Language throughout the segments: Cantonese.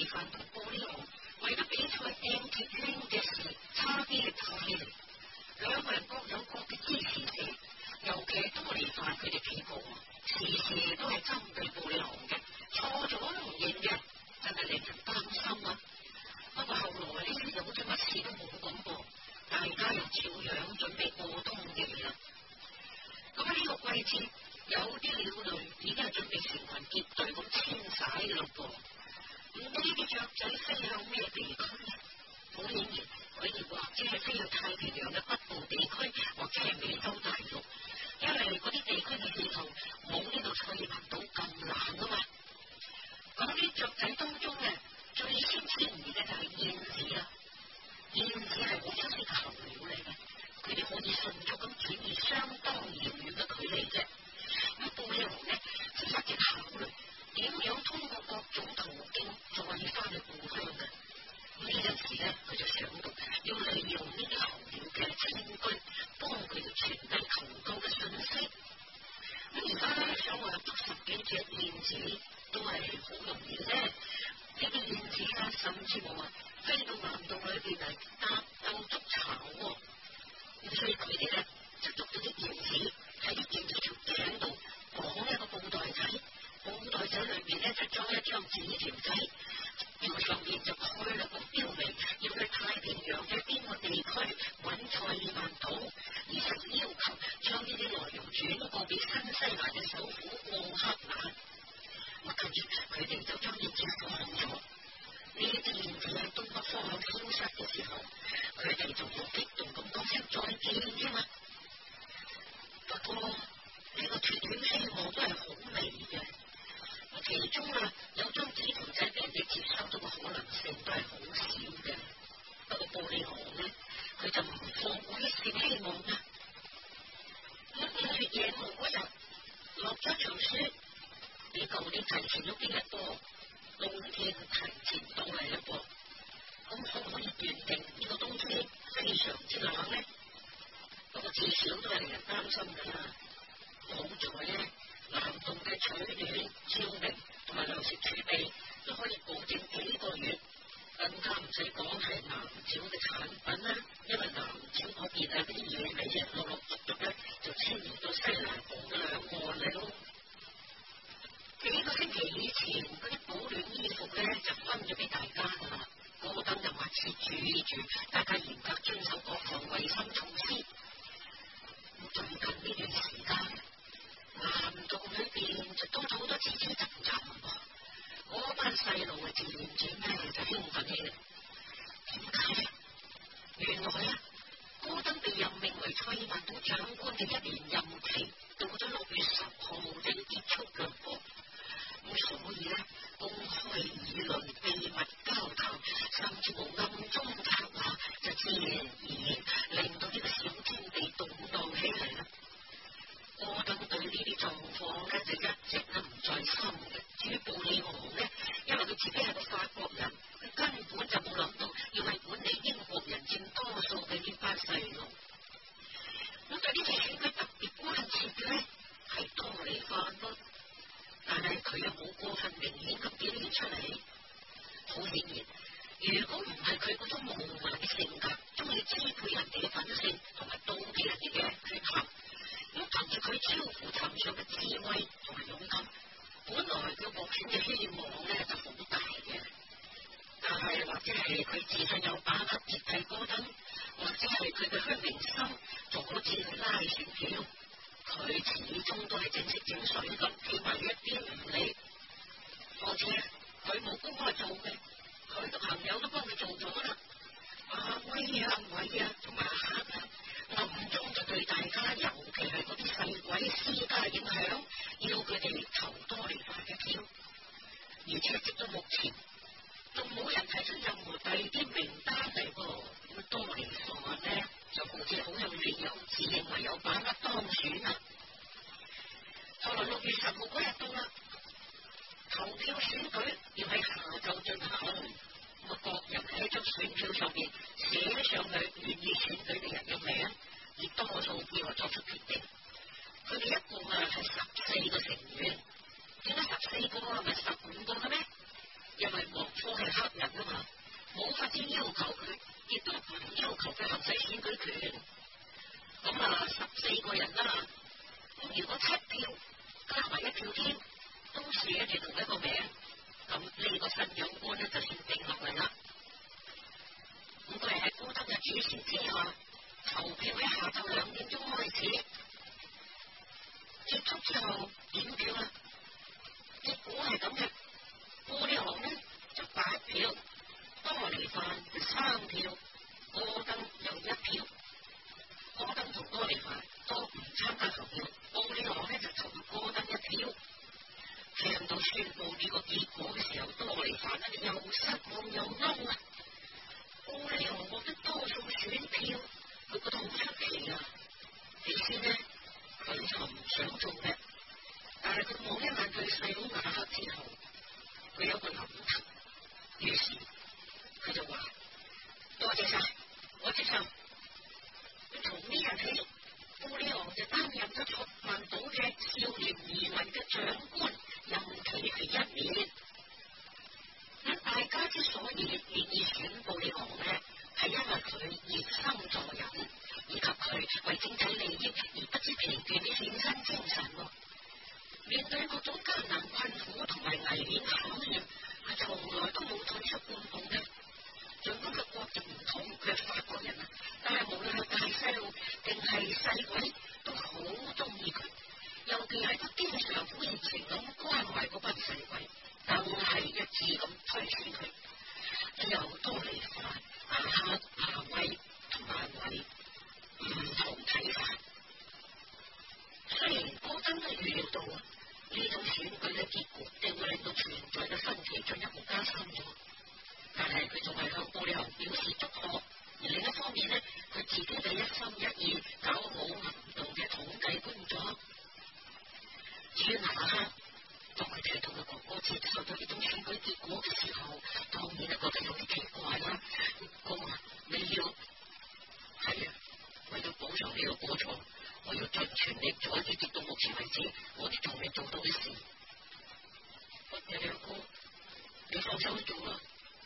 利凡同布里昂為咗比賽掟鐵圈嘅事差啲力鬥起嚟，兩個人各有各嘅支持者，尤其係多利凡佢哋幾個時時都係針對布里昂嘅，錯咗都唔認嘅，真係令人擔心啊！不過後來呢又好似乜事都冇咁噃，大家又照樣準備過冬嘅啦。咁喺呢個季節，有啲鳥類已經係準備成群結隊咁遷徙嘅咯噃。唔知呢啲雀仔飛向咩地區呢？好顯然，佢哋或者係飛向太平洋嘅北部地區，或者係美洲大陸，因為嗰啲地區嘅氣候冇呢度塞爾群島咁冷啊嘛。咁啲雀仔當中咧，最先遷移嘅就係燕子啦。燕子係好出色嘅候鳥嚟嘅，佢哋可以迅速咁轉移相當遙遠嘅距離啫。咁布里昂咧就一直考慮點樣通過各種途徑再翻去故鄉嘅。呢陣時咧，佢就想到要利用呢啲候鳥嘅遷居，幫佢哋傳遞求救嘅訊息。咁而家咧想話捉10幾隻燕子都係好容易啫。呢啲燕子啊，甚至乎飛到岩洞裏邊嚟搭竇築巢喎。咁所以佢哋咧就捉到啲燕子喺啲燕子條頸度綁一個布袋仔，布袋仔裏邊咧就裝一張紙條仔，條上面就蓋咗個標明，要去太平洋嘅邊個地區揾塞爾曼島，而且要求將呢啲內容轉告俾新西蘭嘅首府奧克蘭。跟住佢哋就將燕子放咗。呢啲燕子喺東北方向消失嘅時候，佢哋仲好激動咁講聲再見添嘛。不過呢個脫險希望都係好微嘅。其中有張紙條仔俾人哋接收到嘅可能性都係好少嘅。不過布里昂呢，佢就唔放過一線希望啦。5月野號嗰日落咗場雪，比舊年提前咗幾日噃，冬天提前到嚟啦噃。咁可唔可以斷定呢個冬天非常之冷呢？不過至少都係令人擔心㗎啦。好在呢，南洞嘅取暖、照明同埋糧食儲備都可以保證幾個月，更加唔使講係南沼嘅產品啦。因為南沼嗰邊嗰啲野味陸陸續續咧就遷移到西南部嘅兩岸嚟咯。幾個星期以前嗰啲保暖衣服咧就分咗俾大家㗎啦，高登就密切注意住大家嚴格遵守各項衞生措施。最近呢段時間，南洞裏邊就多咗好多吱吱喳喳喎，嗰班細路漸漸咧就興奮起嚟。點解咧？原來高登被任命為塞爾曼島長官嘅1年任期到咗6月10號就要結束啦噃。咁所以咧，公開議論、秘密交談，甚至乎暗中策劃，就自然而然令到呢個小天地動盪起嚟啦。戈登對呢啲狀況咧就一直都唔在心嘅。至於布里昂咧，因為佢自己係個法國人，佢根本就冇諗到要係管理英國人佔多數嘅呢班細路。咁對呢次選舉特別關切嘅咧係多利凡咯。但係佢又冇過分明顯咁表現出嚟。好顯然，如果唔係佢嗰種傲慢嘅性格，中意支配人哋嘅品性同埋妒忌人哋嘅缺陷，咁憑住佢超乎尋常嘅智慧同埋勇敢，本來佢獲選嘅希望咧就好大嘅。但係或者係佢自信有把握接替戈登，或者係佢嘅虛榮心阻止佢拉選票。佢始終都係正式正水咁企埋一邊唔理，況且佢冇公開做嘅，佢嘅朋友都幫佢做咗啦。阿威同埋阿克暗中就對大家，尤其係嗰啲細鬼施加影響，要佢哋投多利凡嘅票。而且直到目前，仲冇人提出任何第二啲名單嚟噃。咁多利凡呢，就好似好有理由自認為有把握當選啦。後來6月10號嗰日到啦，投票選舉要喺下晝進行。各人喺張選票上面寫上佢願意選舉嘅人嘅名，以多數票作出決定。佢哋一共係14個成員，點解14個唔係15個嘅咩？因為莫科係黑人啊嘛，冇法子要求佢，亦都唔要求佢行使選舉權。咁啊，14個人啦，咁如果7票加埋1票添，都寫住同一個名，咁呢個新長官咧就算定落嚟啦。咁佢喺高登嘅主持之下，投票喺下晝2點鐘開始，結束之後點票啦。結果係咁嘅，布里昂呢就8票，多尼范就3票，戈登有1票。戈登同多尼范都唔參加投票，布里昂呢就投戈登1票。聽到宣布呢個結果嘅時候，多尼范咧又失望又嬲啊！布里昂獲得多數選票，佢覺得好出奇啊！起先呢，佢就唔想做嘅，但係佢望一眼佢細佬亞克之後，佢有個諗頭，於是佢就話：多謝晒，我接受。從呢日起，布里昂就擔任咗索曼島嘅少年移民嘅長官，任期係1年。咁大家之所以願意選布里昂呢，係因為佢熱心助人，以及佢為整體利益而不知疲倦嘅獻身精神。面對各種艱難困苦同埋危險考驗，佢從來都冇退出半步嘅。儘管佢國籍唔同，佢係法國人啊，但係無論係大細路定係細鬼，都好中意佢。尤其係佢經常好熱情咁關懷嗰班細鬼，更係一致咁推薦佢。有多尼范、亞克、夏威同埋韋唔同睇法。雖然戈登都預料到呢種選舉嘅結果定會令到存在嘅分歧進一步加深咗，但係佢仲係向布里昂表示祝賀。而另一方面呢，佢自己就一心一意搞好行動嘅統計工作。至於亞克，當佢睇到佢哥哥接受到呢種選舉結果嘅時候，當然係覺得有啲奇怪啦。哥啊，你要係啊，為咗補償呢個過錯，我要盡全力做一啲直到目前為止我哋仲未做到嘅事。不如你阿哥，你放手去做啦。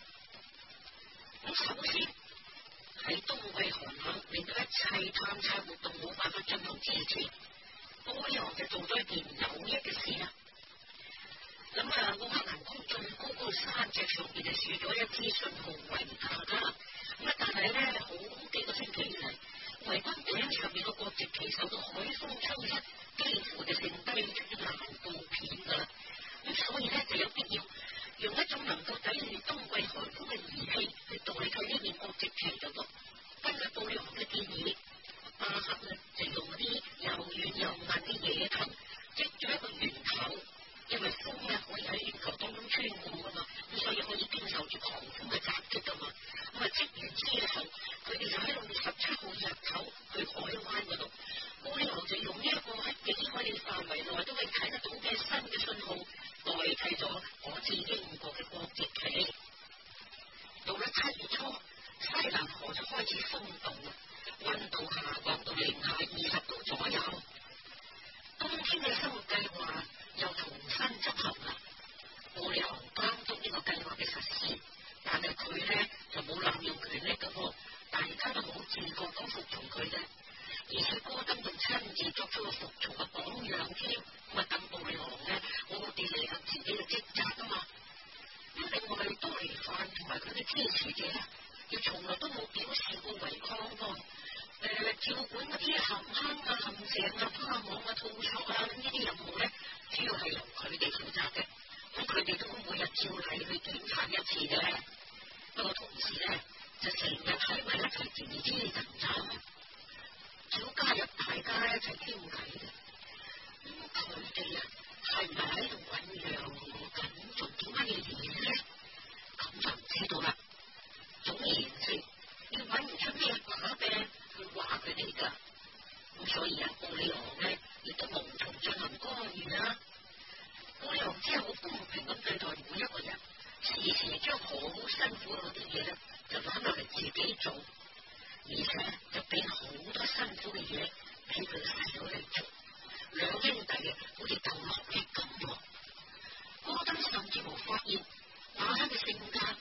咁首先喺冬季寒冷令到一切探測活動冇辦法進行之前，布里昂就做咗一件有益嘅事啦。咁啊，奧克蘭宮最高嗰個山脊上邊就豎咗一支信號維塔噶。咁啊，但係咧好幾個星期以嚟，維塔頂上面個國籍旗受到海風吹拂，幾乎就剩低咗啲爛布片噶啦。咁所以咧就有必要用一種能夠抵禦冬季寒風嘅儀器去代替呢面國籍旗嘅噃。根據布里昂嘅建議，亞克咧就用啲又軟又硬嘅野藤織咗一個圓球，因為風咧可以喺圓球當中穿過噶嘛，咁所以可以經受住狂風嘅襲擊噶嘛。咁啊織完之後，佢哋就喺6月17號日頭去海灣嗰度。布里昂就用呢一個喺幾海里範圍內都可以睇得到嘅新嘅信號，代替咗嗰支英國嘅國籍旗。到咗7月初，西南河就開始風動啦，溫度下降到零下20度左右。冬天嘅生活計劃又重新執行啦。布里昂監督呢個計劃嘅實施，但係佢咧就冇濫用權力嘅喎，大家都好自覺咁服從佢嘅。而且戈登仲親自作出個服從嘅榜樣添，咁啊等布里昂咧好好地履行自己嘅職責啊嘛。咁另外多尼范同埋佢嘅支持者咧，又從來都冇表示過違抗喎。照管嗰啲陷坑啊、陷阱啊、花網啊、套索啊呢啲任務咧，主要係由佢哋負責嘅。咁佢哋都每日照例去檢查一次嘅。不過同時咧，就成日喺埋一齊自資陣陣，要加入大家一齊傾偈嘅。咁佢哋啊，係咪喺度醖釀緊做啲乜嘢嘢咧？咁就唔知道啦。總而言之，你揾唔出咩把柄去話佢哋㗎。咁所以啊，布里昂咧亦都無從進行干預啦。布里昂只係好公平咁對待每一個人，時時將好辛苦嗰啲嘢咧就攬落嚟自己做，而且就俾好多辛苦嘅嘢俾佢細佬嚟做。兩兄弟嘅好似鬥落力咁喎。戈登甚至乎發現亞克嘅性格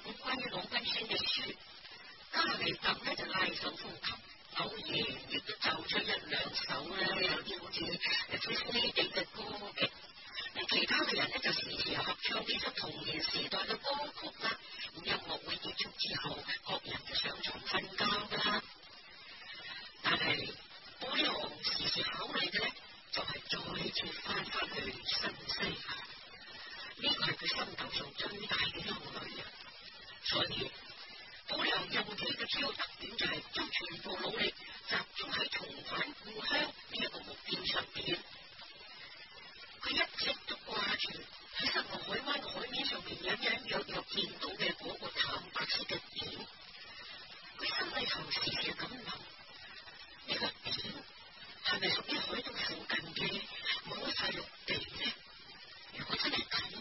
本關於魯賓孫嘅書。加尼特呢就拉手風琴，偶然亦都奏出一兩首咧，有啲好似Disney嘅歌嘅。其他嘅人呢就時時合唱呢首童年時代嘅歌曲啦。音樂會結束之後，各人就上床瞓覺㗎啦。但係玻璃王時時考慮嘅呢，就係再次翻去新西蘭。呢個係佢心頭上最大嘅憂慮啊！所以玻璃王任期嘅主要特點就係將全部努力集中喺重返故鄉呢一個目標上邊。佢一直都掛住喺新河海灣海面上面隱隱約約見到嘅嗰個淡白色嘅點。佢心裏頭時時咁諗，呢個點係咪屬於海島附近嘅某一塊陸地呢？如果真係咁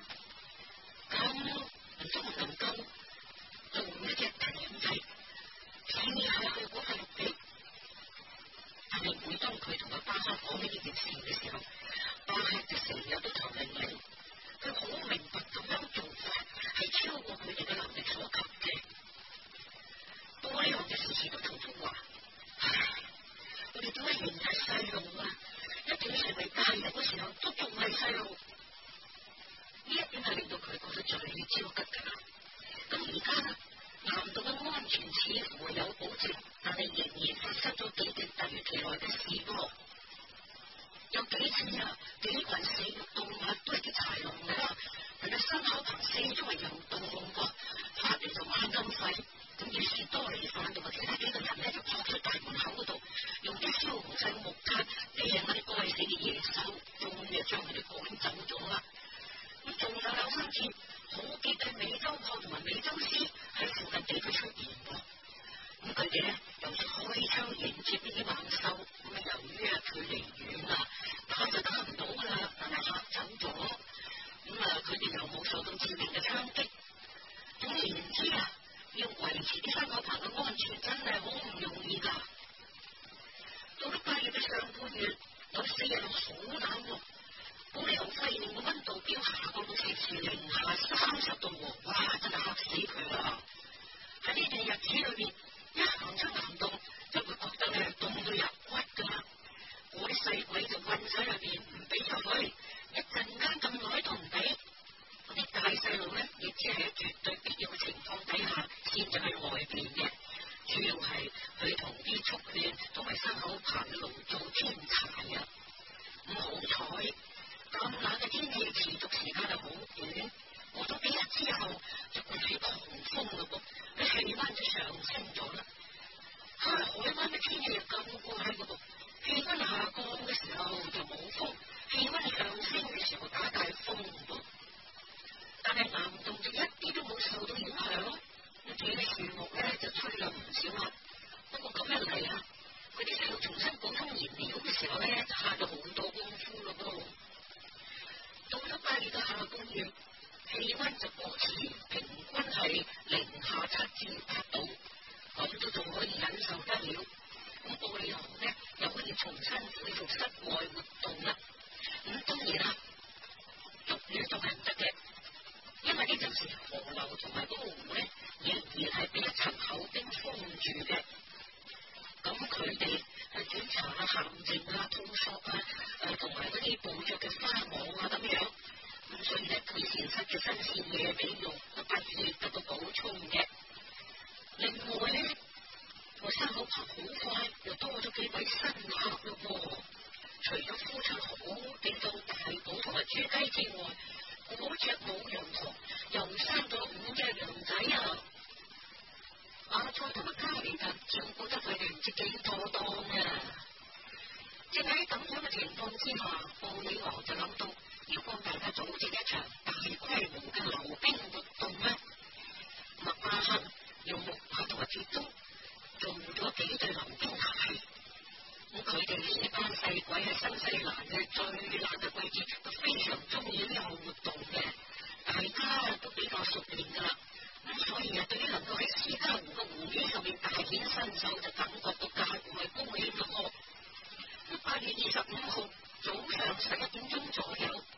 唔通能夠做一隻艇仔飛下去嗰塊陸地？但係每當佢同阿巴克講呢件事嘅時候，巴克就成日都頭擰擰，佢好明白咁樣做法係超過佢哋嘅能力所及嘅。玻璃王就時時都同佢話：唉，我哋點解仍然係細路啊？一定要成為大人嘅時候都仲係細路。呢一點係令到佢覺得最焦急㗎啦。咁而家南島嘅安全似乎有保證，但係仍然發生咗幾件突如其來嘅事噃。有幾次啊，幾群死肉動物都係啲豺狼㗎啦，人哋牲口棚四周圍遊蕩噃，發嚟就猛咁吠。咁於是多利犯同埋其他幾個人咧就撲出大門口嗰度，用啲燒紅晒嘅木炭掟嗰啲該死嘅野獸，終於將佢哋趕走咗啦。咁仲有兩三次好幾對美洲豹同埋美洲獅喺附近地區出現喎。咁佢哋咧又開槍迎接呢啲猛獸。咁由於距離遠啊，打就打唔到㗎啦，但係嚇走咗。佢哋又冇受到致命嘅槍擊。總而言之啊，要維持啲牲口棚嘅安全真係好唔容易㗎。到咗8月嘅上半月，有4日好冷喎。玻璃王發現個溫度表下降到-30度喎，哇！真係嚇死佢啦！喺呢段日子裏面，一行出岩洞就會覺得咧凍到入骨㗎啦。嗰啲細鬼就困喺入邊唔俾出去，一陣間咁耐都唔俾。嗰啲大細路咧，亦只係喺絕對必要嘅情況底下先至去外邊嘅，主要係去同啲畜犬同埋牲口棚嘅農做添柴啊。咁好彩，咁冷嘅天氣持續時間係好短，過咗幾日之後就刮起狂風嘞噃，啲氣溫就上升咗啦。海灣嘅天氣又咁怪嘅噃，氣溫下降嘅時候就冇風，氣溫上升嘅時候打大風噃。但係岩洞就一啲都冇受到影響，咁啲樹木咧就吹咗唔少啦。不過咁一嚟啊，佢哋就要重新補充燃料嘅時候咧，就慳咗好多功夫咯噃。到咗8月嘅下半月，氣溫就保持平均係-7至8度，咁都仲可以忍受得了。咁玻璃王咧又可以重新恢復室外活動啦。咁當然啦，捉魚仲係唔得嘅，因為呢陣時河流同埋嗰個湖咧仍然係俾一層厚冰封住嘅。咁佢哋去檢查鹹淨啊、通索啊，同埋嗰啲捕捉嘅花網啊咁樣。咁所以咧，佢膳室嘅新鮮嘢俾用，不斷得到補充嘅。另外咧，個牲口棚好快又多咗幾位新客咯喎。除咗孵出好幾種大寶同埋豬雞之外，嗰隻母羊駝又生咗5隻羊仔啊！阿塞同埋加尼特照顧得佢哋唔知幾多當啊！正喺咁樣嘅情況之下，玻璃王就諗到要幫大家組織一場大規模嘅溜冰活動啦。巴克用木馬同埋鐵刀做咗幾對溜冰鞋。咁佢哋呢班細鬼喺新西蘭嘅最冷嘅季節都非常中意呢項活動嘅，大家都比較熟練㗎啦。咁所以對於能夠喺斯嘉湖嘅湖面上面大顯身手，就感覺到格外高興咯。8月25號早上11點鐘左右，佢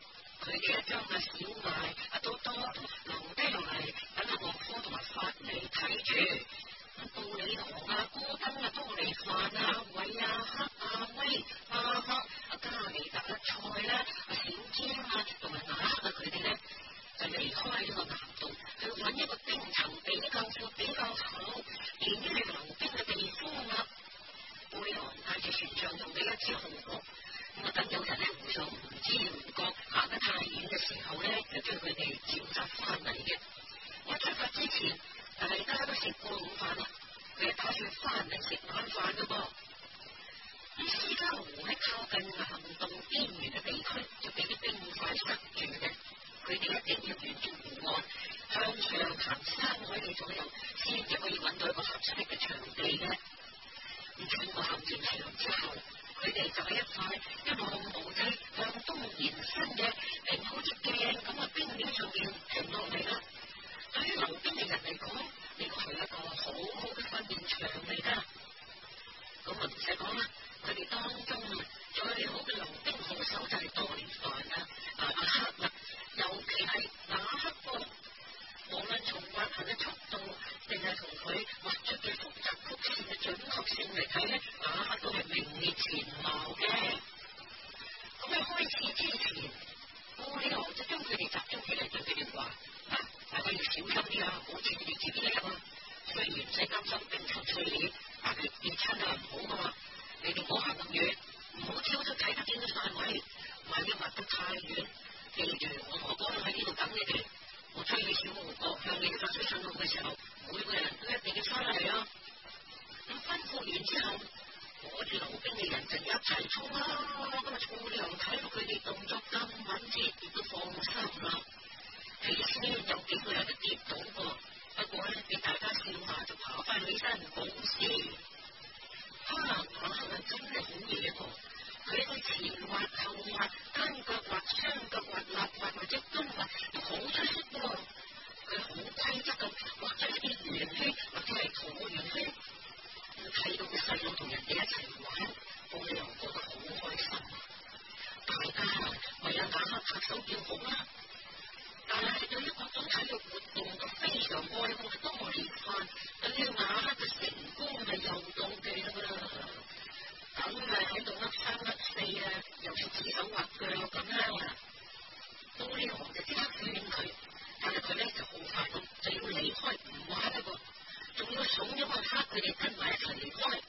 佢哋將阿小艾、阿多多留低落嚟，等阿岳父同埋法尼睇住。布里昂啊、戈登啊、多利范啊、韋啊、克啊、威、巴克、阿加里特、阿塞啦、阿小詹啊同埋馬克啊，佢哋咧就離開呢個南道，去揾一個冰層比較闊、比較厚，連於溜冰嘅地方啦。布里昂帶住船上同嘅一支號角，咁啊等有人咧互相唔知唔覺行得太遠嘅時候咧，就將佢哋召集翻嚟嘅。我出發之前，大家都食過午飯啦，佢哋打算翻嚟食晚飯噶噃。咁斯嘉湖喺靠近南洞邊緣嘅地區，就俾啲冰塊塞住嘅。佢哋一定要沿住湖岸向上行3海里左右，先至可以揾到一個合適嘅場地嘅。咁穿過行政牆之後，佢哋就喺一塊一望無際向東延伸嘅好似鏡咁嘅冰面上面停落嚟啦。對於溜冰嘅人嚟講，呢個係一個好好嘅訓練場嚟㗎。咁啊唔使講啦，佢哋當中最好嘅溜冰好手就係多利范啊、阿克啦，尤其係馬克波。無論從滑行嘅速度，定係同佢畫出嘅複雜曲線嘅準確性嚟睇咧，馬克都係名列前茅嘅。咁喺開始之前，布里昂就將佢哋集中起嚟，對佢哋話：大家要小心啲啊，保持你自己嘅啊。雖然唔使擔心冰層碎裂，但係跌親啊唔好噶嘛。你哋唔好行咁遠，唔好跳到睇得見嘅範圍，萬一滑得太遠，記住我哥喺呢度等你哋。我吹起小號角向你哋發出信號嘅時候，每個人都一定要翻嚟啊！咁吩咐完之後，我哋溜冰嘅人就一齊衝啦。咁啊，布里昂睇到佢哋動作咁敏捷，亦都放心啦。起先有幾個人就跌倒噃，不過咧俾大家笑下就爬翻起身冇事。馬克真係好嘢噃！佢嘅前滑、後滑、單腳滑、雙腳滑、立滑或者蹲滑都好出色喎。佢好規則咁畫出一啲圓圈或者係橢圓圈。睇到個細路同人哋一齊玩，布里昂覺得好開心。大家為阿馬克拍手叫好啦。但係對於各種體育活動都非常愛好嘅多利范，對於馬克嘅成功係有妒忌啦。咁喺度甩3甩4啊，又似指手畫腳咁啦。布里昂就即刻勸佢，但係佢咧就好快咁就要離開唔玩啦噃，仲要慫咗阿克佢哋跟埋一齊離開。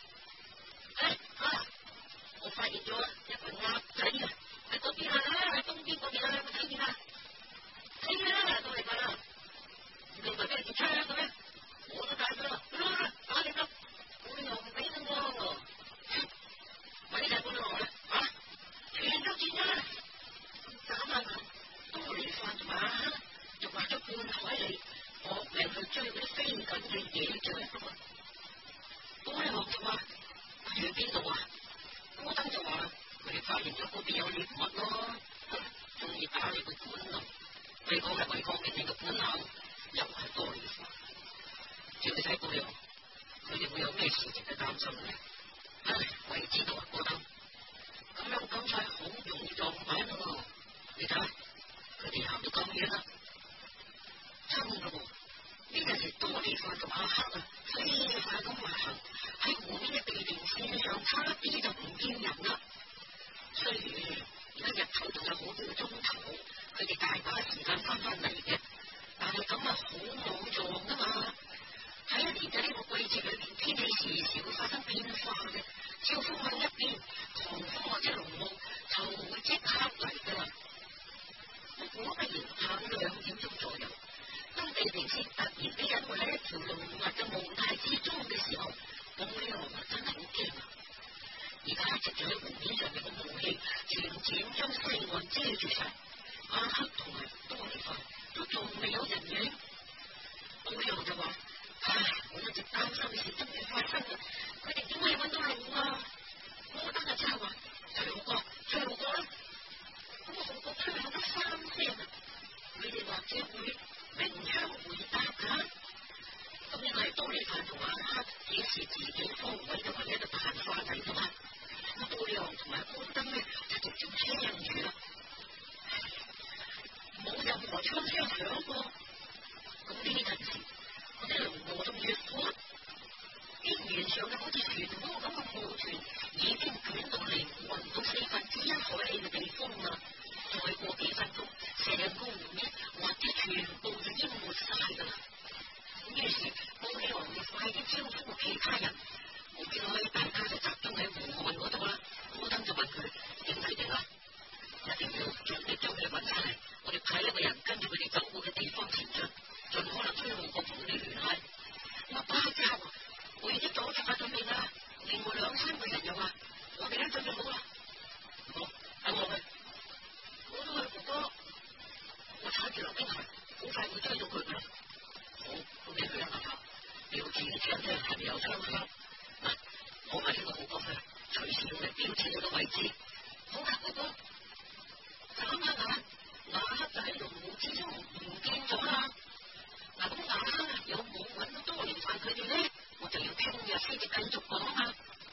我發現咗一個鴨仔啊，喺嗰邊啊，喺東邊嗰邊啊，你睇見啊？睇啦，都嚟㗎啦！你唔係俾人槍嘅咩？我都帶咗啦，打你啦！布里昂唔俾你喎。咪呢隻布里昂啦，全都轉咗啦！眨下眼，多利范同埋阿克就畫咗半海里，搏命去追嗰啲飛緊嘅野象。布里昂就話：去邊度啊？戈登就話：佢哋發現咗嗰邊有獵物咯，中意打你個本能。你講係違抗佢哋嘅本能，又係多利范。照你睇布里昂，佢哋會有咩事值得擔心咧？我亦知道啊，戈登。咁樣咁快好容易撞板喎！你睇，佢哋行到咁遠啦，真㗎喎！呢個係多利范同阿克啊，飛快咁滑行喺湖面嘅地平線上，差啲就唔見人啦。雖然而家日頭仲有好幾個鐘頭，佢哋大把時間翻嚟嘅，但係咁啊好莽撞㗎嘛！喺一年嘅呢個季節裏邊，天氣時時會發生變化嘅，只要風向一變，狂風或者濃霧就會即刻嚟㗎啦。果不然，下午2點鐘左右，當地平線突然俾隱沒喺一條濃密嘅霧帶之中嘅時候，布里昂真係好驚啊！而家積住喺湖面上面嘅霧氣，漸漸將西岸遮住晒。阿克同埋多利范都仲未有人影。布里昂就話：我一直擔心嘅事終於發生啦！佢哋點可以揾到路啊？戈登就話：吹號角啦！咁個號角吹響得3聲啊！佢哋或者會鳴槍回答㗎。咁呢個係多利范同阿克顯示自己方位嘅唯一嘅辦法嚟㗎嘛。布里昂同埋戈登咧就直接聽住啦。 冇任何槍聲響過。咁呢陣時，嗰啲龍和同月火，天原上嘅好似漩渦咁嘅霧團，已經捲到嚟雲到1/4海氣嘅地方啦。再過幾分鐘，成個湖面或者全部就淹沒晒噶啦。於是布里王就快啲招呼其他人，好彩大家就集中喺湖岸嗰度啦。高登就問佢點決定啊？一定要盡力將佢哋揾翻嚟，我哋派一個人跟住佢哋走過嘅地方前進，盡可能推動各方嘅聯繫。我巴家我已經做咗出發準備啦，另外2-3個人又話我哋都準備好啦。好，等我去。我都去，哥哥。我踩住劉冰霞，好快會追到佢噶啦。好，咁你去啦，阿頭。你要注意聽聽係咪有槍聲。嗱，我喺呢個好角色，隨時用嚟標誌你個位置。好啦，哥哥。眨下眼，瓦克就喺濃霧之中唔見咗啦。嗱，咁瓦克有冇揾到多連環佢哋咧？我就要聽日先至繼續講啊。